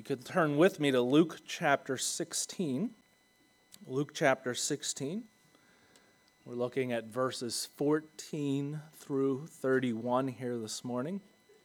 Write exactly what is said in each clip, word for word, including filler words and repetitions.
You could turn with me to Luke chapter sixteen. Luke chapter sixteen. We're looking at verses fourteen through thirty-one here this morning.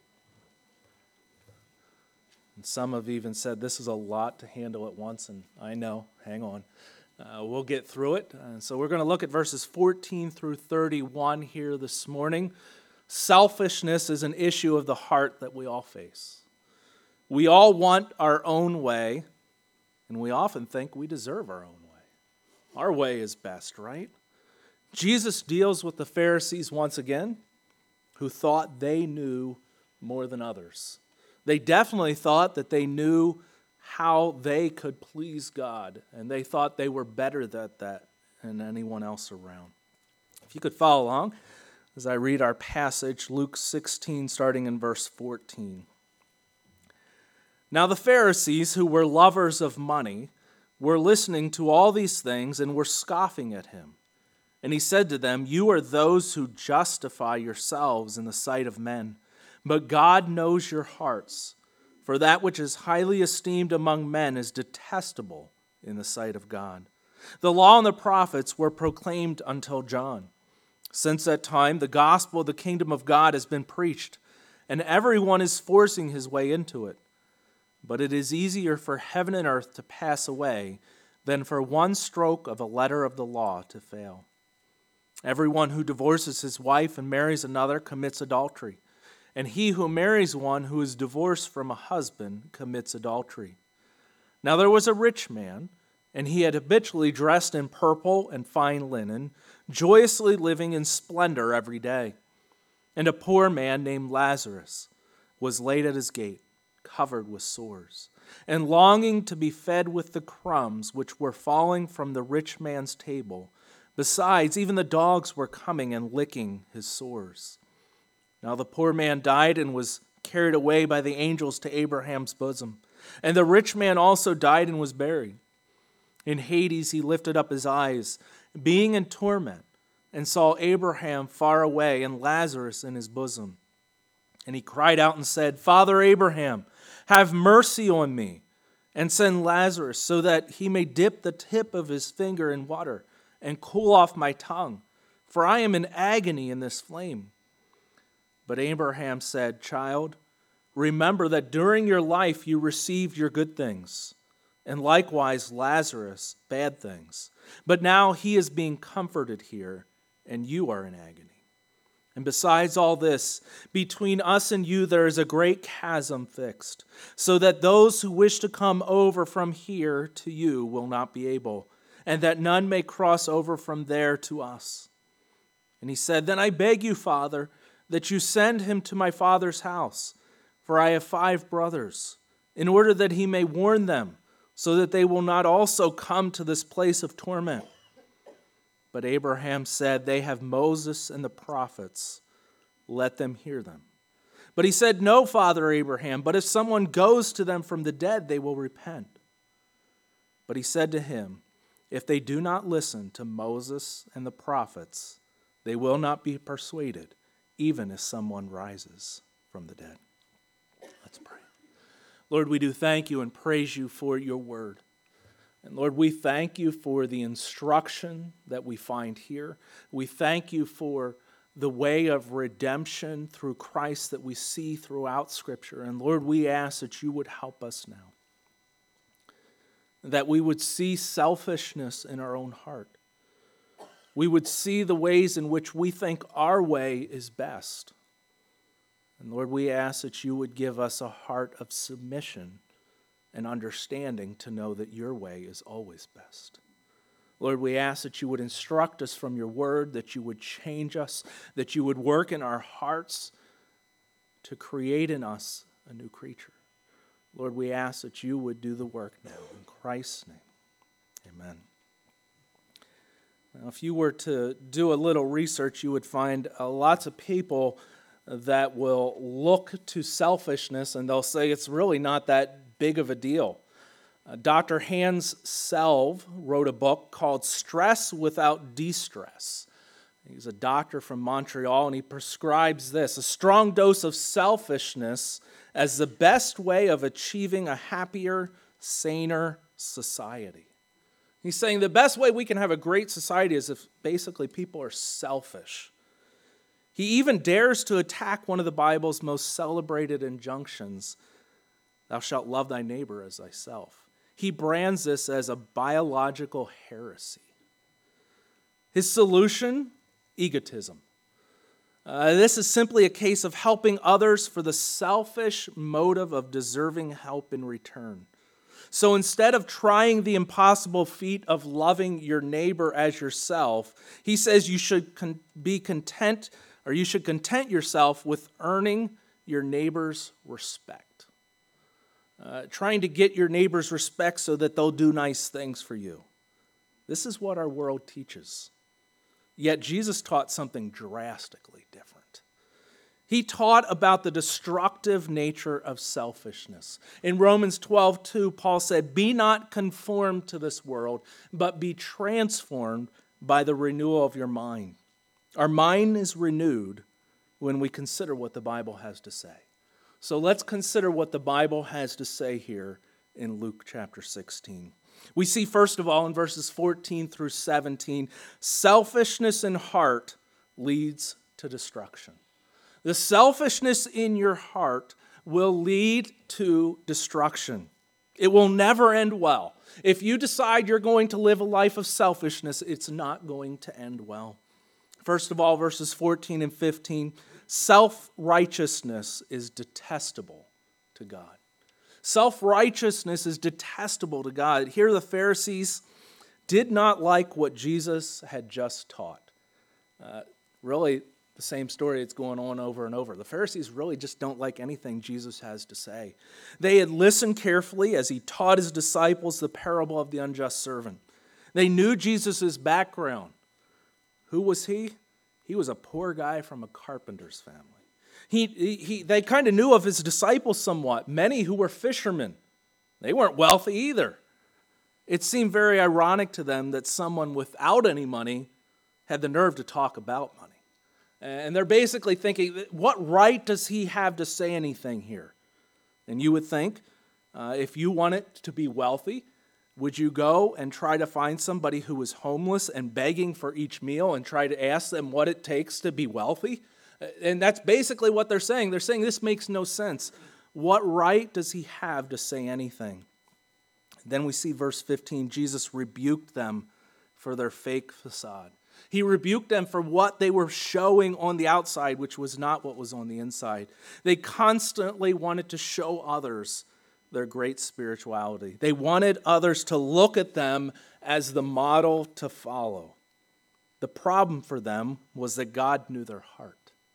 And some have even said this is a lot to handle at once, and I know, hang on. Uh, we'll get through it. And so we're going to look at verses fourteen through thirty-one here this morning. Selfishness is an issue of the heart that we all face. We all want our own way, and we often think we deserve our own way. Our way is best, right? Jesus deals with the Pharisees once again, who thought they knew more than others. They definitely thought that they knew how they could please God, and they thought they were better at that than anyone else around. If you could follow along as I read our passage, Luke sixteen, starting in verse fourteen. Now the Pharisees, who were lovers of money, were listening to all these things and were scoffing at him. And he said to them, "You are those who justify yourselves in the sight of men, but God knows your hearts. For that which is highly esteemed among men is detestable in the sight of God. The law and the prophets were proclaimed until John. Since that time, the gospel of the kingdom of God has been preached, and everyone is forcing his way into it. But it is easier for heaven and earth to pass away than for one stroke of a letter of the law to fail. Everyone who divorces his wife and marries another commits adultery, and he who marries one who is divorced from a husband commits adultery. Now there was a rich man, and he had habitually dressed in purple and fine linen, joyously living in splendor every day. And a poor man named Lazarus was laid at his gate, covered with sores, and longing to be fed with the crumbs which were falling from the rich man's table. Besides, even the dogs were coming and licking his sores. Now the poor man died and was carried away by the angels to Abraham's bosom. And the rich man also died and was buried. In Hades he lifted up his eyes, being in torment, and saw Abraham far away and Lazarus in his bosom. And he cried out and said, "Father Abraham, have mercy on me, and send Lazarus so that he may dip the tip of his finger in water and cool off my tongue, for I am in agony in this flame." But Abraham said, "Child, remember that during your life you received your good things, and likewise Lazarus bad things. But now he is being comforted here, and you are in agony. And besides all this, between us and you there is a great chasm fixed, so that those who wish to come over from here to you will not be able, and that none may cross over from there to us." And he said, "Then I beg you, Father, that you send him to my father's house, for I have five brothers, in order that he may warn them, so that they will not also come to this place of torment." But Abraham said, "They have Moses and the prophets. Let them hear them." But he said, "No, Father Abraham, but if someone goes to them from the dead, they will repent." But he said to him, "If they do not listen to Moses and the prophets, they will not be persuaded, even if someone rises from the dead." Let's pray. Lord, we do thank you and praise you for your word. And Lord, we thank you for the instruction that we find here. We thank you for the way of redemption through Christ that we see throughout Scripture. And Lord, we ask that you would help us now, that we would see selfishness in our own heart. We would see the ways in which we think our way is best. And Lord, we ask that you would give us a heart of submission and understanding to know that your way is always best. Lord, we ask that you would instruct us from your word, that you would change us, that you would work in our hearts to create in us a new creature. Lord, we ask that you would do the work now. In Christ's name, amen. Now, if you were to do a little research, you would find uh, lots of people that will look to selfishness and they'll say it's really not that big of a deal. Uh, Doctor Hans Selve wrote a book called Stress Without De-Stress. He's a doctor from Montreal, and he prescribes this: a strong dose of selfishness as the best way of achieving a happier, saner society. He's saying the best way we can have a great society is if basically people are selfish. He even dares to attack one of the Bible's most celebrated injunctions, thou shalt love thy neighbor as thyself. He brands this as a biological heresy. His solution, egotism. Uh, this is simply a case of helping others for the selfish motive of deserving help in return. So instead of trying the impossible feat of loving your neighbor as yourself, he says you should con- be content, or you should content yourself with earning your neighbor's respect. Uh, trying to get your neighbor's respect so that they'll do nice things for you. This is what our world teaches. Yet Jesus taught something drastically different. He taught about the destructive nature of selfishness. In Romans twelve two, Paul said, be not conformed to this world, but be transformed by the renewal of your mind. Our mind is renewed when we consider what the Bible has to say. So let's consider what the Bible has to say here in Luke chapter sixteen. We see, first of all, in verses fourteen through seventeen, selfishness in heart leads to destruction. The selfishness in your heart will lead to destruction. It will never end well. If you decide you're going to live a life of selfishness, it's not going to end well. First of all, verses fourteen and fifteen, self-righteousness is detestable to God. Self-righteousness is detestable to God. Here the Pharisees did not like what Jesus had just taught. Uh, really, the same story that's going on over and over. The Pharisees really just don't like anything Jesus has to say. They had listened carefully as he taught his disciples the parable of the unjust servant. They knew Jesus' background. Who was he? He was a poor guy from a carpenter's family. He, he, he, they kind of knew of his disciples somewhat, many who were fishermen. They weren't wealthy either. It seemed very ironic to them that someone without any money had the nerve to talk about money. And they're basically thinking, what right does he have to say anything here? And you would think, uh, if you wanted to be wealthy, would you go and try to find somebody who was homeless and begging for each meal and try to ask them what it takes to be wealthy? And that's basically what they're saying. They're saying this makes no sense. What right does he have to say anything? Then we see verse fifteen, Jesus rebuked them for their fake facade. He rebuked them for what they were showing on the outside, which was not what was on the inside. They constantly wanted to show others their great spirituality. They wanted others to look at them as the model to follow. The problem for them was that God knew their heart.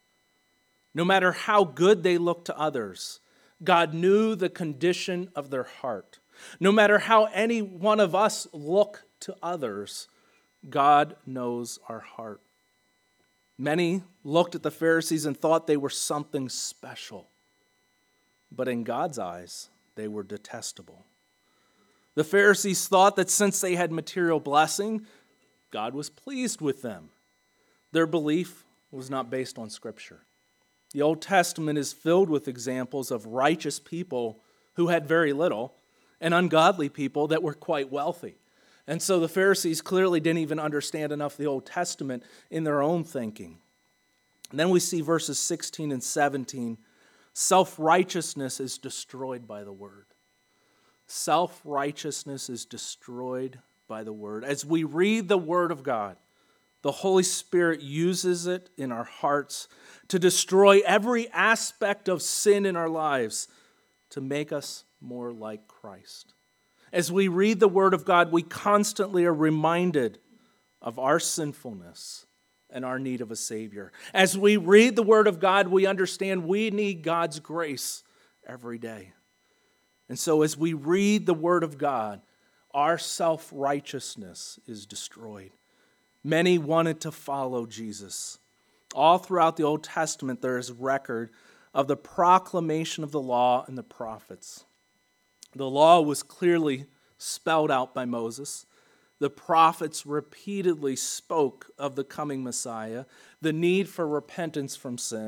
No matter how good they looked to others, God knew the condition of their heart. No matter how any one of us look to others, God knows our heart. Many looked at the Pharisees and thought they were something special. But in God's eyes, they were detestable. The Pharisees thought that since they had material blessing, God was pleased with them. Their belief was not based on Scripture. The Old Testament is filled with examples of righteous people who had very little and ungodly people that were quite wealthy. And so the Pharisees clearly didn't even understand enough of the Old Testament in their own thinking. And then we see verses sixteen and seventeen. Self-righteousness is destroyed by the word. Self-righteousness is destroyed by the word. As we read the word of God, the Holy Spirit uses it in our hearts to destroy every aspect of sin in our lives to make us more like Christ. As we read the Word of God, we constantly are reminded of our sinfulness and our need of a Savior. As we read the Word of God, we understand we need God's grace every day. And so as we read the Word of God, our self-righteousness is destroyed. Many wanted to follow Jesus. All throughout the Old Testament, there is record of the proclamation of the law and the prophets. The law was clearly spelled out by Moses. The prophets repeatedly spoke of the coming Messiah, the need for repentance from sin,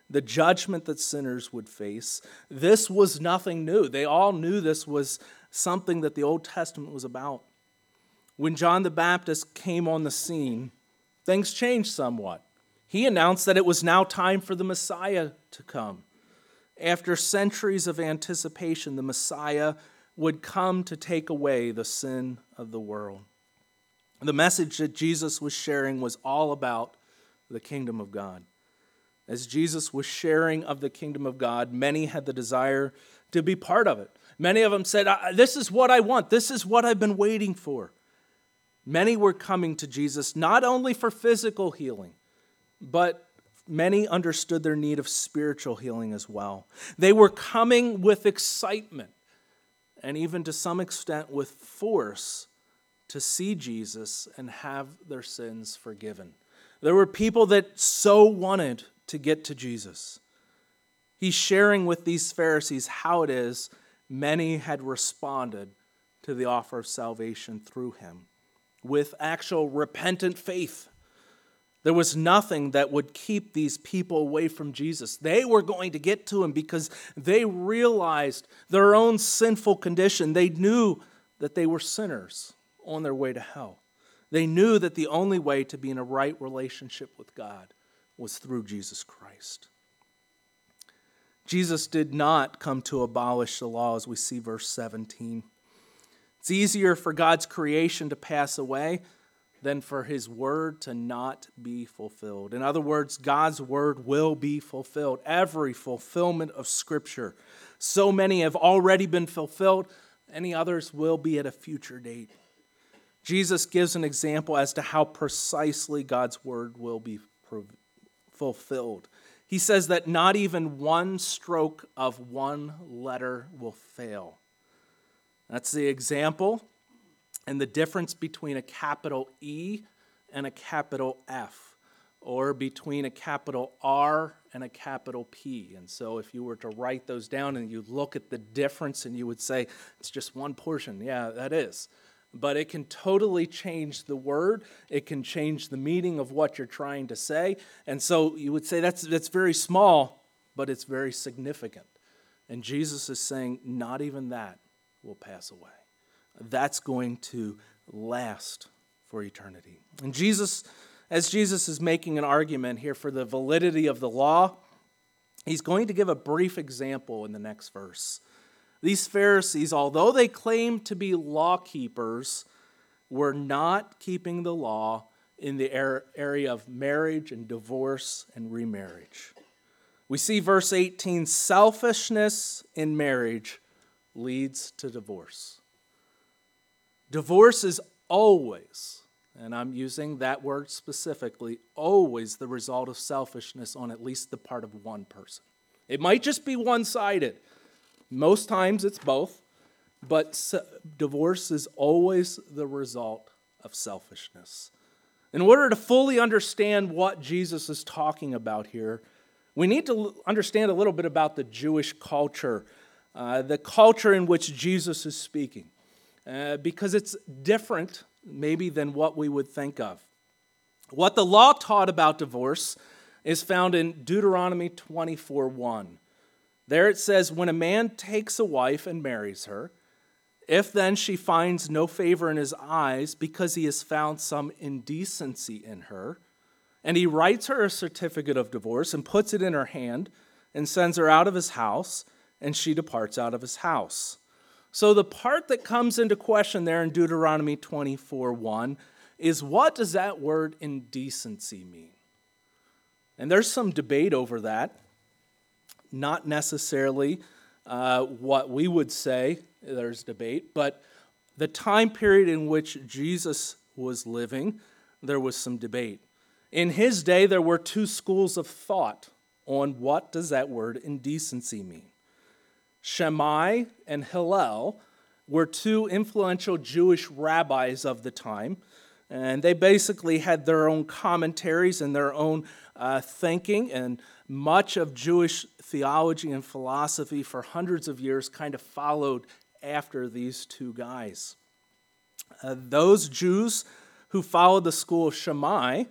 the judgment that sinners would face. This was nothing new. They all knew this was something that the Old Testament was about. When John the Baptist came on the scene, things changed somewhat. He announced that it was now time for the Messiah to come. After centuries of anticipation, the Messiah would come to take away the sin of the world. The message that Jesus was sharing was all about the kingdom of God. As Jesus was sharing of the kingdom of God, many had the desire to be part of it. Many of them said, "This is what I want. This is what I've been waiting for." Many were coming to Jesus not only for physical healing, but many understood their need of spiritual healing as well. They were coming with excitement and even to some extent with force to see Jesus and have their sins forgiven. There were people that so wanted to get to Jesus. He's sharing with these Pharisees how it is many had responded to the offer of salvation through him with actual repentant faith. There was nothing that would keep these people away from Jesus. They were going to get to him because they realized their own sinful condition. They knew that they were sinners on their way to hell. They knew that the only way to be in a right relationship with God was through Jesus Christ. Jesus did not come to abolish the law, as we see verse seventeen. It's easier for God's creation to pass away than for his word to not be fulfilled. In other words, God's word will be fulfilled. Every fulfillment of Scripture. So many have already been fulfilled. Any others will be at a future date. Jesus gives an example as to how precisely God's word will be fulfilled. He says that not even one stroke of one letter will fail. That's the example and the difference between a capital E and a capital F, or between a capital R and a capital P. And so if you were to write those down and you look at the difference and you would say, it's just one portion. Yeah, that is. But it can totally change the word. It can change the meaning of what you're trying to say. And so you would say that's, that's very small, but it's very significant. And Jesus is saying not even that will pass away. That's going to last for eternity. And Jesus, as Jesus is making an argument here for the validity of the law, he's going to give a brief example in the next verse. These Pharisees, although they claimed to be law keepers, were not keeping the law in the area of marriage and divorce and remarriage. We see verse eighteen, selfishness in marriage leads to divorce. Divorce is always, and I'm using that word specifically, always the result of selfishness on at least the part of one person. It might just be one-sided. Most times it's both, but divorce is always the result of selfishness. In order to fully understand what Jesus is talking about here, we need to understand a little bit about the Jewish culture, uh, the culture in which Jesus is speaking. Uh, because it's different, maybe, than what we would think of. What the law taught about divorce is found in Deuteronomy twenty-four one. There it says, when a man takes a wife and marries her, if then she finds no favor in his eyes because he has found some indecency in her, and he writes her a certificate of divorce and puts it in her hand and sends her out of his house, and she departs out of his house. So the part that comes into question there in Deuteronomy twenty-four one is, what does that word indecency mean? And there's some debate over that. Not necessarily uh, what we would say, there's debate, but the time period in which Jesus was living, there was some debate. In his day, there were two schools of thought on what does that word indecency mean. Shammai and Hillel were two influential Jewish rabbis of the time, and they basically had their own commentaries and their own uh, thinking, and much of Jewish theology and philosophy for hundreds of years kind of followed after these two guys. Uh, those Jews who followed the school of Shammai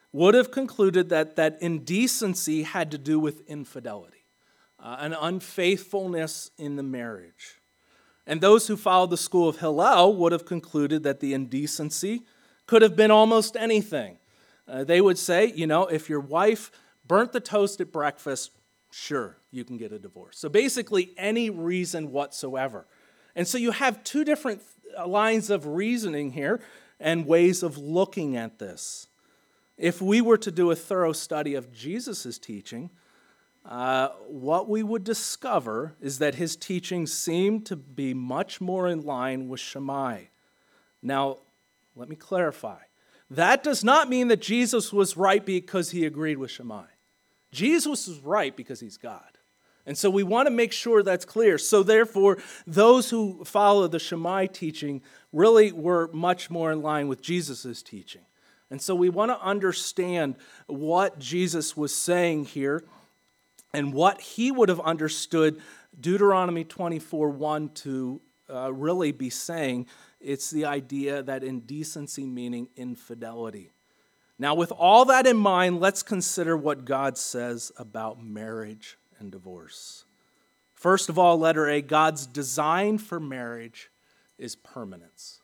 would have concluded that that indecency had to do with infidelity, uh, an unfaithfulness in the marriage. And those who followed the school of Hillel would have concluded that the indecency could have been almost anything. Uh, they would say, you know, if your wife burnt the toast at breakfast, sure, you can get a divorce. So basically any reason whatsoever. And so you have two different lines of reasoning here and ways of looking at this. If we were to do a thorough study of Jesus' teaching, uh, what we would discover is that his teaching seemed to be much more in line with Shammai. Now, let me clarify. That does not mean that Jesus was right because he agreed with Shammai. Jesus was right because he's God. And so we want to make sure that's clear. So therefore, those who follow the Shammai teaching really were much more in line with Jesus' teaching. And so we want to understand what Jesus was saying here and what he would have understood Deuteronomy twenty-four one to uh, really be saying. It's the idea that indecency meaning infidelity. Now, with all that in mind, let's consider what God says about marriage and divorce. First of all, letter A, God's design for marriage is permanence.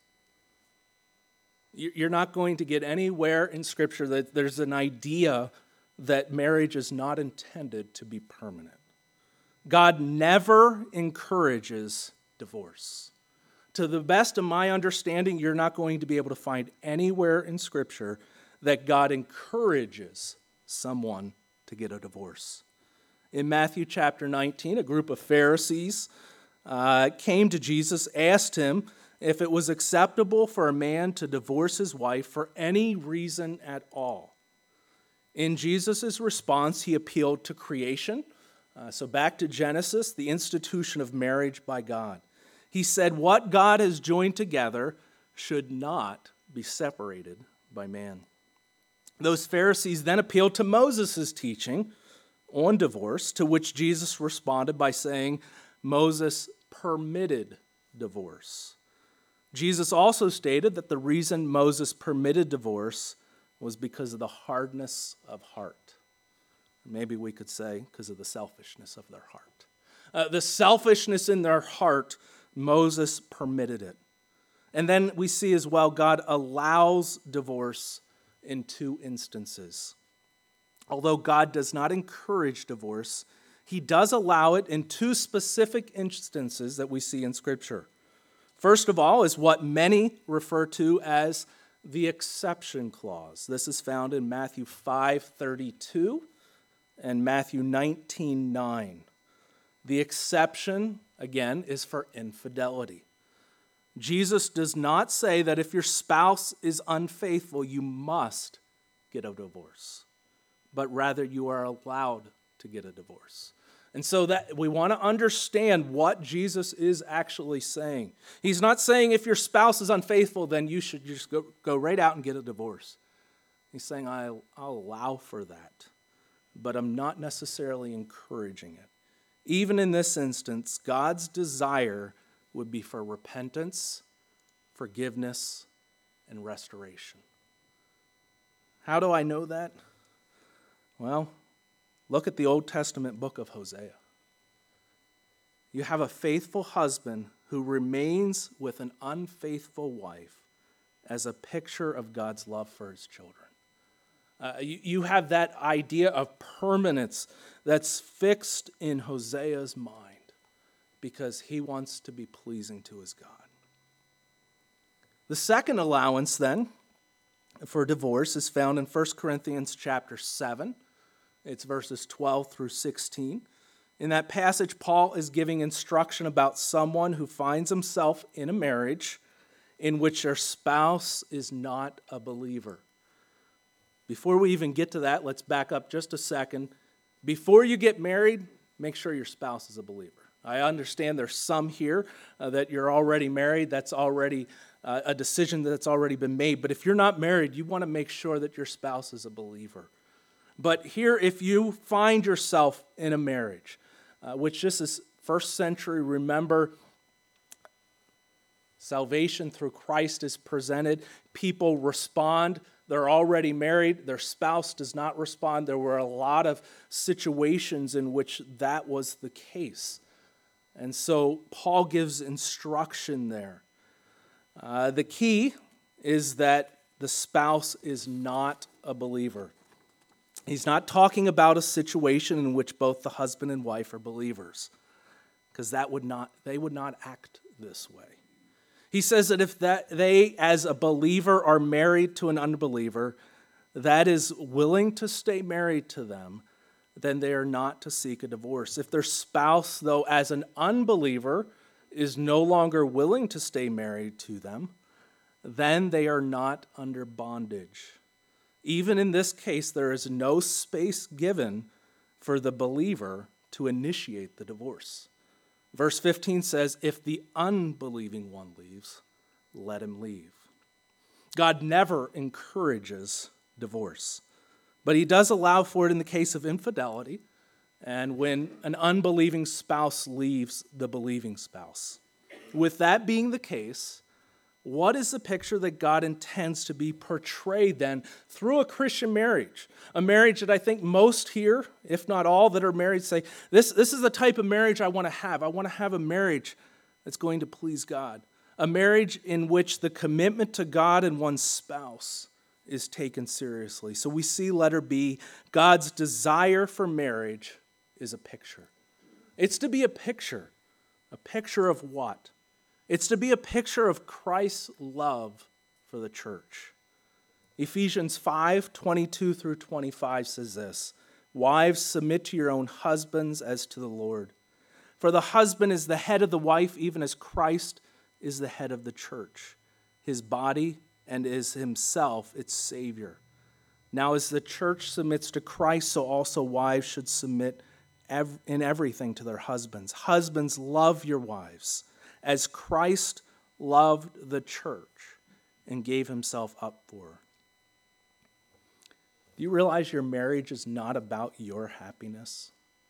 You're not going to get anywhere in Scripture that there's an idea that marriage is not intended to be permanent. God never encourages divorce. To the best of my understanding, you're not going to be able to find anywhere in Scripture that God encourages someone to get a divorce. In Matthew chapter nineteen, a group of Pharisees uh, came to Jesus, asked him if it was acceptable for a man to divorce his wife for any reason at all. In Jesus' response, he appealed to creation. Uh, so back to Genesis, the institution of marriage by God. He said, what God has joined together should not be separated by man. Those Pharisees then appealed to Moses' teaching on divorce, to which Jesus responded by saying, Moses permitted divorce. Jesus also stated that the reason Moses permitted divorce was because of the hardness of heart. Maybe we could say because of the selfishness of their heart. Uh, the selfishness in their heart, Moses permitted it. And then we see as well, God allows divorce in two instances. Although God does not encourage divorce, he does allow it in two specific instances that we see in Scripture. First of all is what many refer to as the exception clause. This is found in Matthew five thirty-two and Matthew nineteen nine. The exception, again, is for infidelity. Jesus does not say that if your spouse is unfaithful, you must get a divorce, but rather you are allowed to get a divorce. And so that we want to understand what Jesus is actually saying. He's not saying if your spouse is unfaithful, then you should just go, go right out and get a divorce. He's saying I'll, I'll allow for that, but I'm not necessarily encouraging it. Even in this instance, God's desire would be for repentance, forgiveness, and restoration. How do I know that? Well, look at the Old Testament book of Hosea. You have a faithful husband who remains with an unfaithful wife as a picture of God's love for his children. Uh, you, you have that idea of permanence that's fixed in Hosea's mind because he wants to be pleasing to his God. The second allowance then for divorce is found in First Corinthians chapter seven. It's verses twelve through sixteen. In that passage, Paul is giving instruction about someone who finds himself in a marriage in which their spouse is not a believer. Before we even get to that, let's back up just a second. Before you get married, make sure your spouse is a believer. I understand there's some here uh, that you're already married. That's already uh, a decision that's already been made. But if you're not married, you want to make sure that your spouse is a believer. But here, if you find yourself in a marriage, uh, which this is first century, remember, Salvation through Christ is presented. People respond. They're already married. Their spouse does not respond. There were a lot of situations in which that was the case. And so Paul gives instruction there. Uh, the key is that the spouse is not a believer. He's not talking about a situation in which both the husband and wife are believers, because that would not, they would not act this way. He says that if that they, as a believer, are married to an unbeliever that is willing to stay married to them, then they are not to seek a divorce. If their spouse, though, as an unbeliever, is no longer willing to stay married to them, then they are not under bondage. Even in this case, there is no space given for the believer to initiate the divorce. Verse fifteen says, if the unbelieving one leaves, let him leave. God never encourages divorce, but he does allow for it in the case of infidelity and when an unbelieving spouse leaves the believing spouse. With that being the case, what is the picture that God intends to be portrayed then through a Christian marriage? A marriage that I think most here, if not all that are married, say, this, this is the type of marriage I want to have. I want to have a marriage that's going to please God. A marriage in which the commitment to God and one's spouse is taken seriously. So we see letter B, God's desire for marriage is a picture. It's to be a picture. A picture of what? It's to be a picture of Christ's love for the church. Ephesians five, twenty-two through twenty-five says this, wives, submit to your own husbands as to the Lord. For the husband is the head of the wife, even as Christ is the head of the church, his body, and is himself its Savior. Now as the church submits to Christ, so also wives should submit in everything to their husbands. Husbands, love your wives, as Christ loved the church and gave himself up for her. Do you realize your marriage is not about your happiness?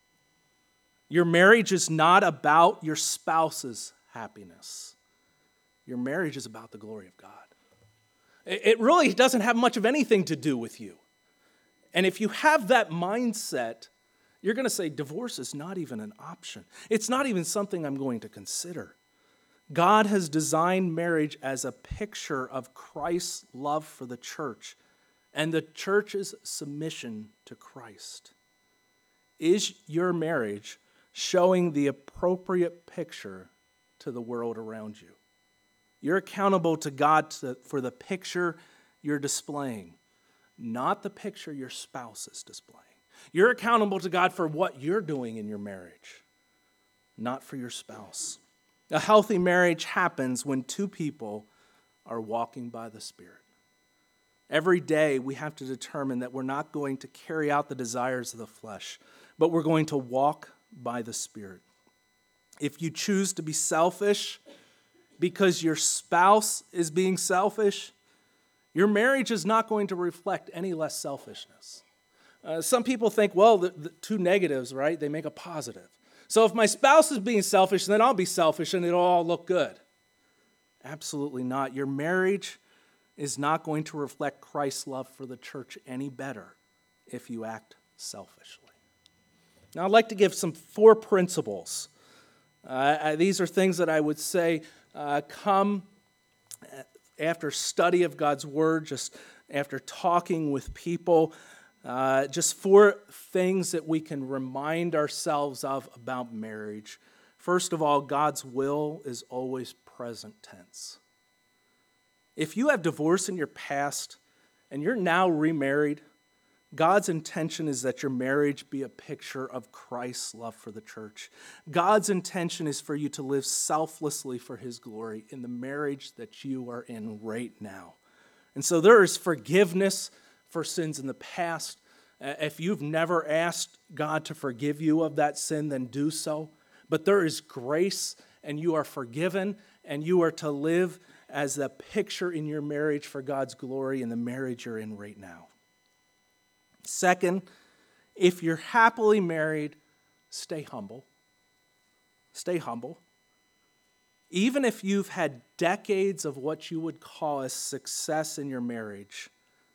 Your marriage is not about your spouse's happiness. Your marriage is about the glory of God. It really doesn't have much of anything to do with you. And if you have that mindset, you're going to say, divorce is not even an option. It's not even something I'm going to consider. God has designed marriage as a picture of Christ's love for the church and the church's submission to Christ. Is your marriage showing the appropriate picture to the world around you? You're accountable to God to, for the picture you're displaying, not the picture your spouse is displaying. You're accountable to God for what you're doing in your marriage, not for your spouse. A healthy marriage happens when two people are walking by the Spirit. Every day we have to determine that we're not going to carry out the desires of the flesh, but we're going to walk by the Spirit. If you choose to be selfish because your spouse is being selfish, your marriage is not going to reflect any less selfishness. Uh, some people think, well, the, the two negatives, right, they make a positive. So if my spouse is being selfish, then I'll be selfish and it'll all look good. Absolutely not. Your marriage is not going to reflect Christ's love for the church any better if you act selfishly. Now, I'd like to give some four principles. Uh, these are things that I would say uh, come after study of God's Word, just after talking with people. Uh, just four things that we can remind ourselves of about marriage. First of all, God's will is always present tense. If you have divorce in your past and you're now remarried, God's intention is that your marriage be a picture of Christ's love for the church. God's intention is for you to live selflessly for His glory in the marriage that you are in right now. And so there is forgiveness for sins in the past. If you've never asked God to forgive you of that sin, then do so. But there is grace, and you are forgiven, and you are to live as a picture in your marriage for God's glory in the marriage you're in right now. Second, if you're happily married, stay humble. Stay humble. Even if you've had decades of what you would call a success in your marriage,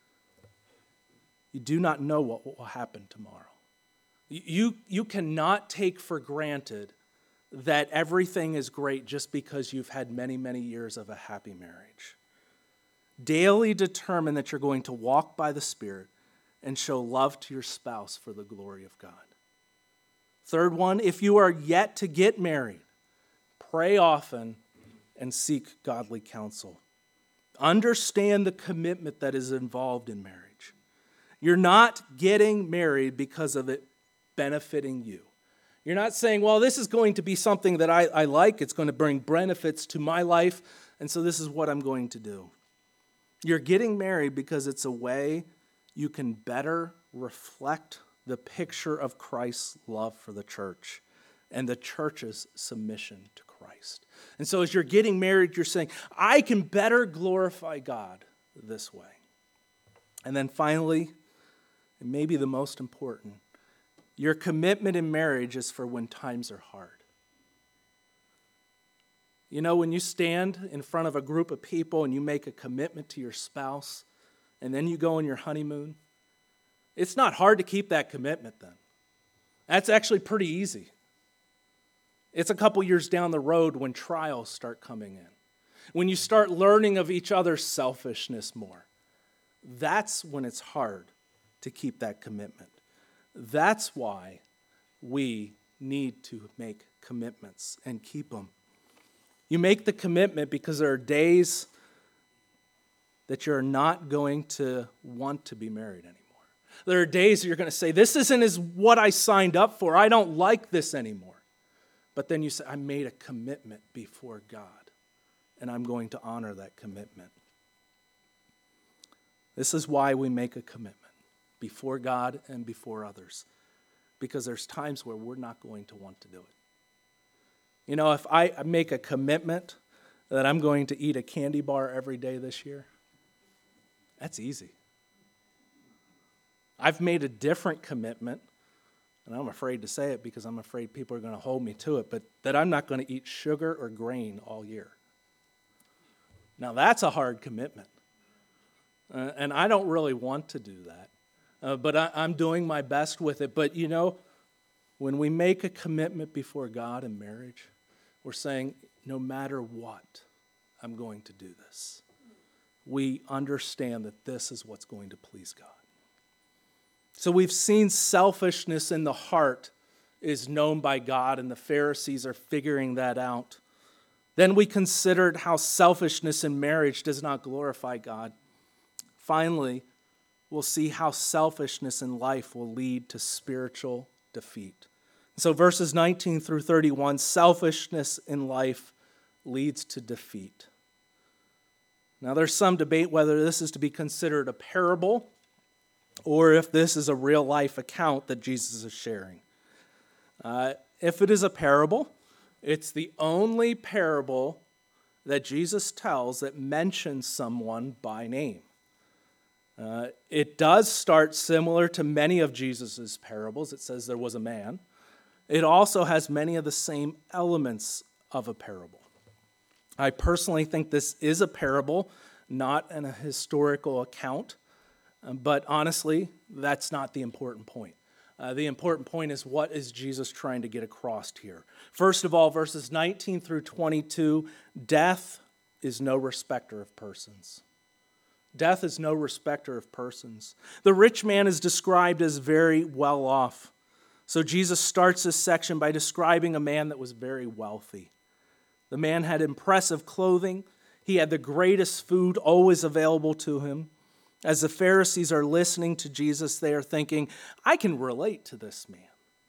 you do not know what will happen tomorrow. You, you cannot take for granted that everything is great just because you've had many, many years of a happy marriage. Daily determine that you're going to walk by the Spirit and show love to your spouse for the glory of God. Third one, if you are yet to get married, pray often and seek godly counsel. Understand the commitment that is involved in marriage. You're not getting married because of it benefiting you. You're not saying, well, this is going to be something that I, I like. It's going to bring benefits to my life, and so this is what I'm going to do. You're getting married because it's a way you can better reflect the picture of Christ's love for the church and the church's submission to Christ. And so as you're getting married, you're saying, I can better glorify God this way. And then finally, and maybe the most important, your commitment in marriage is for when times are hard. You know, when you stand in front of a group of people and you make a commitment to your spouse, and then you go on your honeymoon, it's not hard to keep that commitment then. That's actually pretty easy. It's a couple years down the road when trials start coming in. When you start learning of each other's selfishness more. That's when it's hard to keep that commitment. That's why we need to make commitments and keep them. You make the commitment because there are days that you're not going to want to be married anymore. There are days that you're going to say, this isn't as what I signed up for. I don't like this anymore. But then you say, I made a commitment before God, and I'm going to honor that commitment. This is why we make a commitment before God and before others, because there's times where we're not going to want to do it. You know, if I make a commitment that I'm going to eat a candy bar every day this year, that's easy. I've made a different commitment, and I'm afraid to say it because I'm afraid people are going to hold me to it, but that I'm not going to eat sugar or grain all year. Now, that's a hard commitment, uh, and I don't really want to do that, uh, but I, I'm doing my best with it. But, you know, when we make a commitment before God in marriage, we're saying, no matter what, I'm going to do this. We understand that this is what's going to please God. So we've seen selfishness in the heart is known by God, and the Pharisees are figuring that out. Then we considered how selfishness in marriage does not glorify God. Finally, we'll see how selfishness in life will lead to spiritual defeat. So verses nineteen through thirty-one, selfishness in life leads to defeat. Now there's some debate whether this is to be considered a parable or if this is a real life account that Jesus is sharing. Uh, if it is a parable, it's the only parable that Jesus tells that mentions someone by name. Uh, it does start similar to many of Jesus' parables. It says there was a man. It also has many of the same elements of a parable. I personally think this is a parable, not an, a historical account. But honestly, that's not the important point. Uh, the important point is, what is Jesus trying to get across here? First of all, verses nineteen through twenty-two, death is no respecter of persons. Death is no respecter of persons. The rich man is described as very well off. So Jesus starts this section by describing a man that was very wealthy. The man had impressive clothing. He had the greatest food always available to him. As the Pharisees are listening to Jesus, they are thinking, I can relate to this man.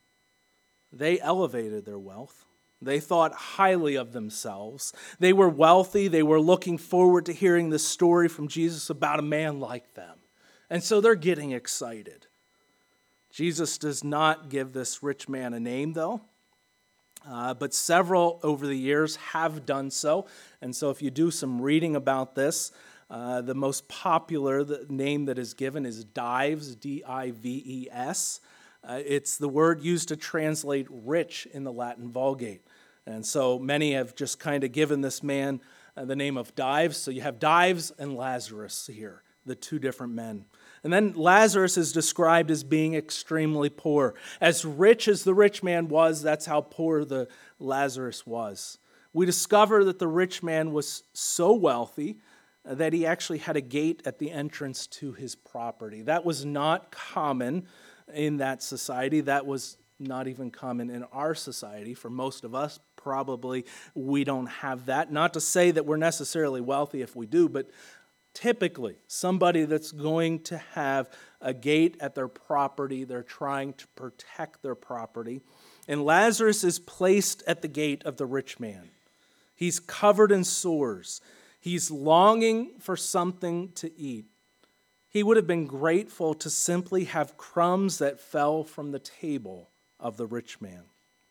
They elevated their wealth. They thought highly of themselves. They were wealthy. They were looking forward to hearing this story from Jesus about a man like them. And so they're getting excited. Jesus does not give this rich man a name, though. Uh, but several over the years have done so. And so if you do some reading about this, uh, the most popular the name that is given is Dives, D I V E S. Uh, it's the word used to translate rich in the Latin Vulgate. And so many have just kind of given this man uh, the name of Dives. So you have Dives and Lazarus here, the two different men. And then Lazarus is described as being extremely poor. As rich as the rich man was, that's how poor the Lazarus was. We discover that the rich man was so wealthy that he actually had a gate at the entrance to his property. That was not common in that society. That was not even common in our society. For most of us, probably we don't have that. Not to say that we're necessarily wealthy if we do, but typically somebody that's going to have a gate at their property, they're trying to protect their property. And Lazarus is placed at the gate of the rich man. He's covered in sores. He's longing for something to eat. He would have been grateful to simply have crumbs that fell from the table of the rich man.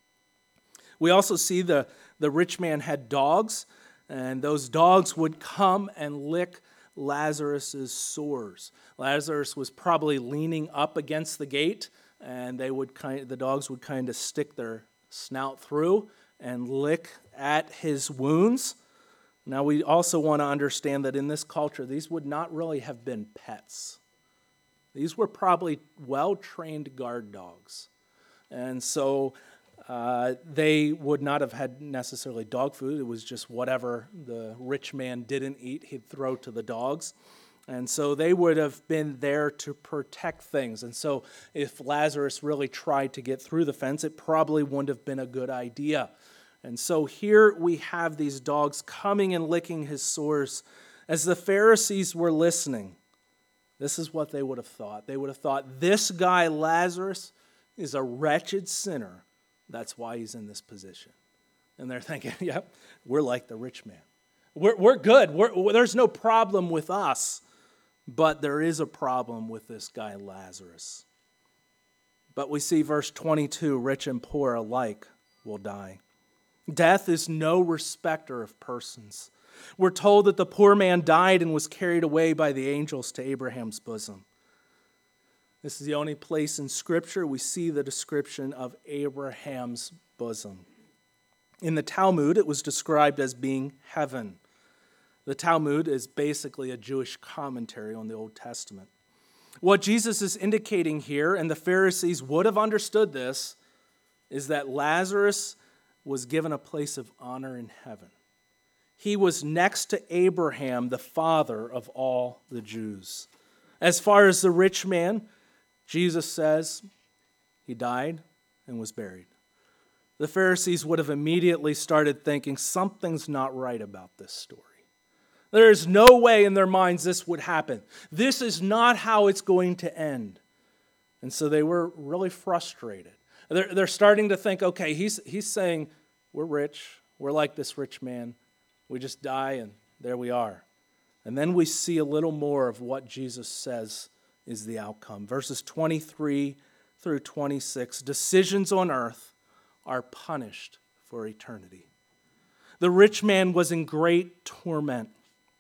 We also see the, the rich man had dogs, and those dogs would come and lick Lazarus's sores. Lazarus was probably leaning up against the gate, and they would kind the dogs would kind of stick their snout through and lick at his wounds. Now, we also want to understand that in this culture, these would not really have been pets. These were probably well-trained guard dogs. And so uh, they would not have had necessarily dog food. It was just whatever the rich man didn't eat, he'd throw to the dogs. And so they would have been there to protect things. And so if Lazarus really tried to get through the fence, it probably wouldn't have been a good idea. And so here we have these dogs coming and licking his sores. As the Pharisees were listening, this is what they would have thought. They would have thought, this guy Lazarus is a wretched sinner. That's why he's in this position. And they're thinking, yep, we're like the rich man. We're, we're good. We're, there's no problem with us. But there is a problem with this guy Lazarus. But we see verse twenty-two, rich and poor alike will die. Death is no respecter of persons. We're told that the poor man died and was carried away by the angels to Abraham's bosom. This is the only place in Scripture we see the description of Abraham's bosom. In the Talmud, it was described as being heaven. The Talmud is basically a Jewish commentary on the Old Testament. What Jesus is indicating here, and the Pharisees would have understood this, is that Lazarus was given a place of honor in heaven. He was next to Abraham, the father of all the Jews. As far as the rich man, Jesus says he died and was buried. The Pharisees would have immediately started thinking something's not right about this story. There is no way in their minds this would happen. This is not how it's going to end. And so they were really frustrated. They're, they're starting to think, okay, he's, he's saying, we're rich. We're like this rich man. We just die and there we are. And then we see a little more of what Jesus says is the outcome. Verses twenty-three through twenty-six, decisions on earth are punished for eternity. The rich man was in great torment.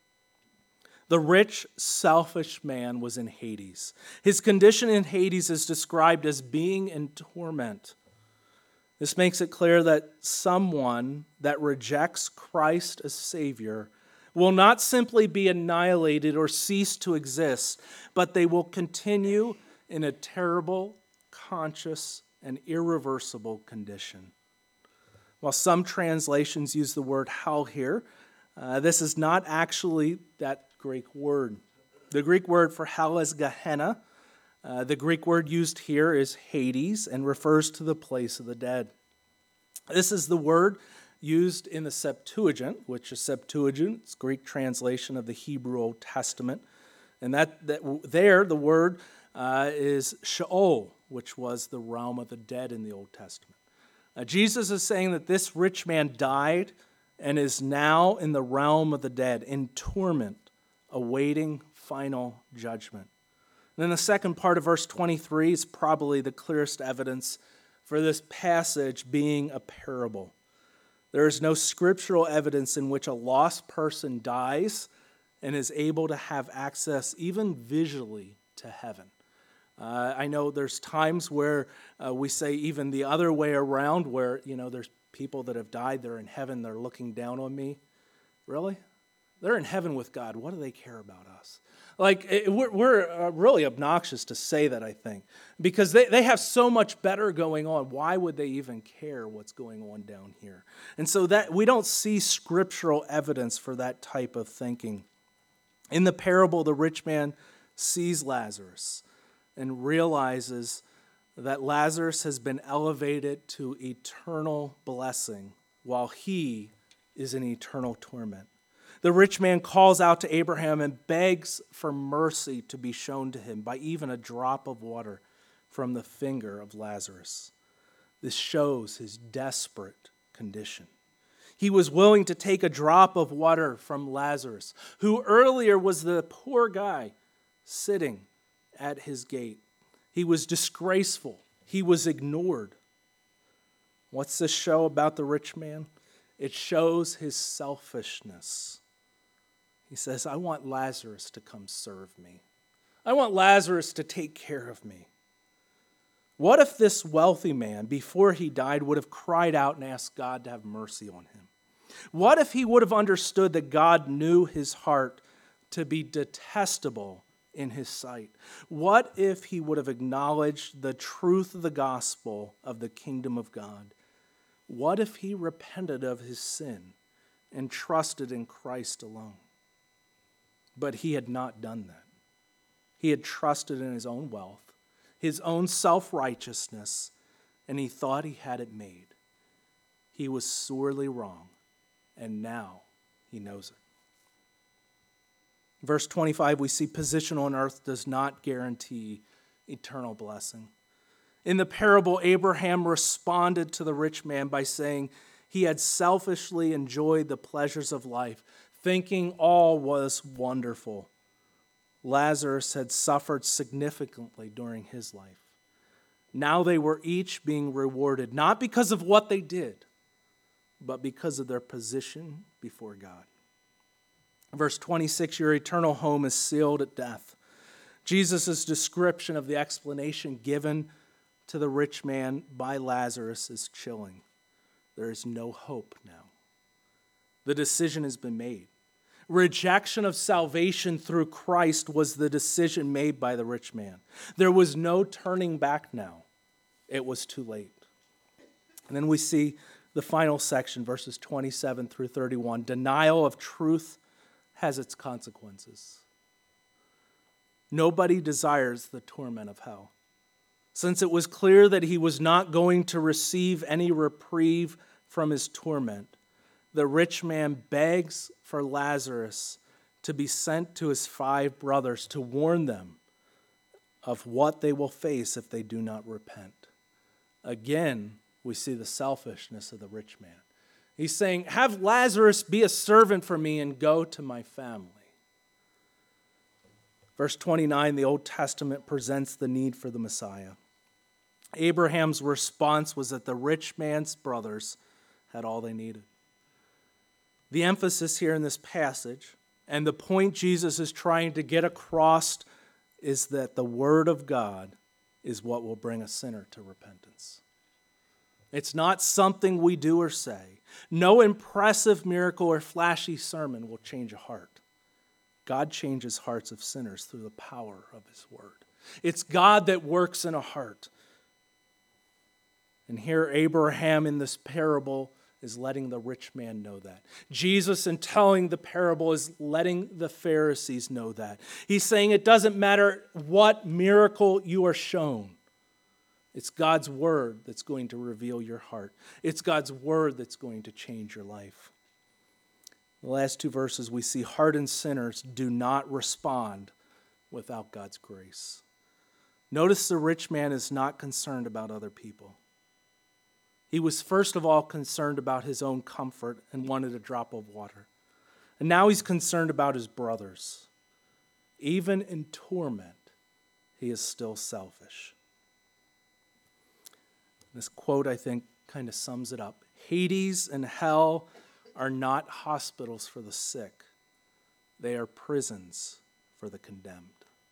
The rich, selfish man was in Hades. His condition in Hades is described as being in torment. This makes it clear that someone that rejects Christ as Savior will not simply be annihilated or cease to exist, but they will continue in a terrible, conscious, and irreversible condition. While some translations use the word hell here, uh, this is not actually that Greek word. The Greek word for hell is Gehenna. Uh, the Greek word used here is Hades and refers to the place of the dead. This is the word used in the Septuagint, which is Septuagint, it's Greek translation of the Hebrew Old Testament. And that, that there, the word uh, is Sheol, which was the realm of the dead in the Old Testament. Uh, Jesus is saying that this rich man died and is now in the realm of the dead, in torment, awaiting final judgment. And then the second part of verse twenty-three is probably the clearest evidence for this passage being a parable. There is no scriptural evidence in which a lost person dies and is able to have access, even visually, to heaven. Uh, I know there's times where uh, we say even the other way around, where you know there's People that have died, they're in heaven, they're looking down on me. Really? They're in heaven with God. What do they care about us? Like, it, we're, we're uh, really obnoxious to say that, I think, because they, they have so much better going on. Why would they even care what's going on down here? And so that we don't see scriptural evidence for that type of thinking. In the parable, the rich man sees Lazarus and realizes that Lazarus has been elevated to eternal blessing while he is in eternal torment. The rich man calls out to Abraham and begs for mercy to be shown to him by even a drop of water from the finger of Lazarus. This shows his desperate condition. He was willing to take a drop of water from Lazarus, who earlier was the poor guy sitting at his gate. He was disgraceful. He was ignored. What's this show about the rich man? It shows his selfishness. He says, I want Lazarus to come serve me. I want Lazarus to take care of me. What if this wealthy man, before he died, would have cried out and asked God to have mercy on him? What if he would have understood that God knew his heart to be detestable in his sight? What if he would have acknowledged the truth of the gospel of the kingdom of God? What if he repented of his sin and trusted in Christ alone? But he had not done that. He had trusted in his own wealth, his own self-righteousness, and he thought he had it made. He was sorely wrong, and now he knows it. Verse twenty-five, we see position on earth does not guarantee eternal blessing. In the parable, Abraham responded to the rich man by saying he had selfishly enjoyed the pleasures of life, thinking all was wonderful. Lazarus had suffered significantly during his life. Now they were each being rewarded, not because of what they did, but because of their position before God. Verse twenty-six, your eternal home is sealed at death. Jesus' description of the explanation given to the rich man by Lazarus is chilling. There is no hope now. The decision has been made. Rejection of salvation through Christ was the decision made by the rich man. There was no turning back now. It was too late. And then we see the final section, verses twenty-seven through thirty-one. Denial of truth has its consequences. Nobody desires the torment of hell. Since it was clear that he was not going to receive any reprieve from his torment, the rich man begs for Lazarus to be sent to his five brothers to warn them of what they will face if they do not repent. Again, we see the selfishness of the rich man. He's saying, have Lazarus be a servant for me and go to my family. Verse twenty-nine, the Old Testament presents the need for the Messiah. Abraham's response was that the rich man's brothers had all they needed. The emphasis here in this passage, and the point Jesus is trying to get across, is that the Word of God is what will bring a sinner to repentance. It's not something we do or say. No impressive miracle or flashy sermon will change a heart. God changes hearts of sinners through the power of His Word. It's God that works in a heart. And here Abraham in this parable is letting the rich man know that. Jesus, in telling the parable, is letting the Pharisees know that. He's saying it doesn't matter what miracle you are shown. It's God's Word that's going to reveal your heart. It's God's Word that's going to change your life. In the last two verses, we see hardened sinners do not respond without God's grace. Notice the rich man is not concerned about other people. He was first of all concerned about his own comfort and wanted a drop of water. And now he's concerned about his brothers. Even in torment, he is still selfish. This quote, I think, kind of sums it up. Hades and hell are not hospitals for the sick. They are prisons for the condemned.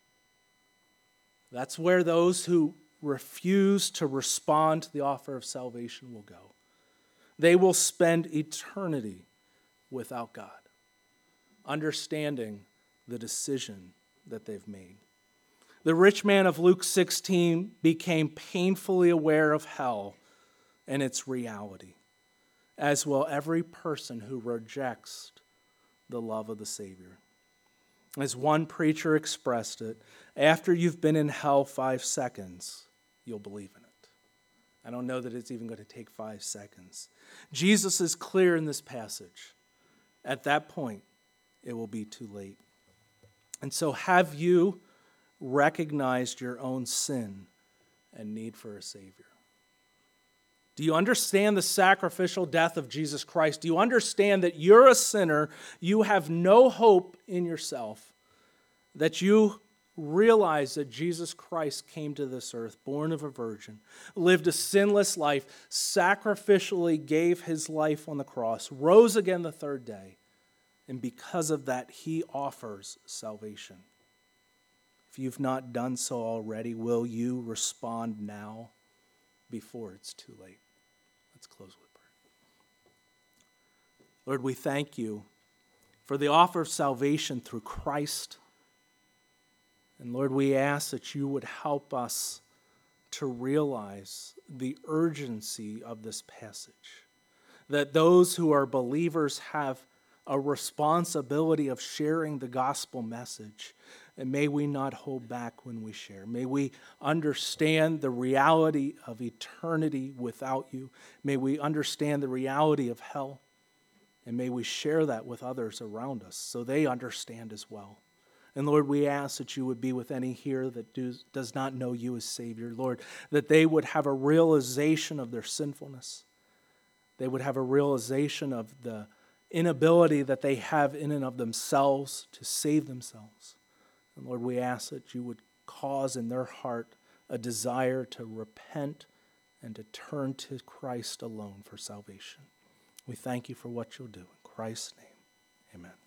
That's where those who refuse to respond to the offer of salvation will go. They will spend eternity without God, understanding the decision that they've made. The rich man of Luke sixteen became painfully aware of hell and its reality, as will every person who rejects the love of the Savior. As one preacher expressed it, after you've been in hell five seconds, you'll believe in it. I don't know that it's even going to take five seconds. Jesus is clear in this passage. At that point, it will be too late. And so have you recognized your own sin and need for a Savior? Do you understand the sacrificial death of Jesus Christ? Do you understand that you're a sinner, you have no hope in yourself, that you realize that Jesus Christ came to this earth, born of a virgin, lived a sinless life, sacrificially gave his life on the cross, rose again the third day, and because of that, he offers salvation. If you've not done so already, will you respond now before it's too late? Let's close with prayer. Lord, we thank you for the offer of salvation through Christ. And Lord, we ask that you would help us to realize the urgency of this passage, that those who are believers have a responsibility of sharing the gospel message. And may we not hold back when we share. May we understand the reality of eternity without you. May we understand the reality of hell. And may we share that with others around us so they understand as well. And Lord, we ask that you would be with any here that do, does not know you as Savior. Lord, that they would have a realization of their sinfulness. They would have a realization of the inability that they have in and of themselves to save themselves. And Lord, we ask that you would cause in their heart a desire to repent and to turn to Christ alone for salvation. We thank you for what you'll do. In Christ's name, amen.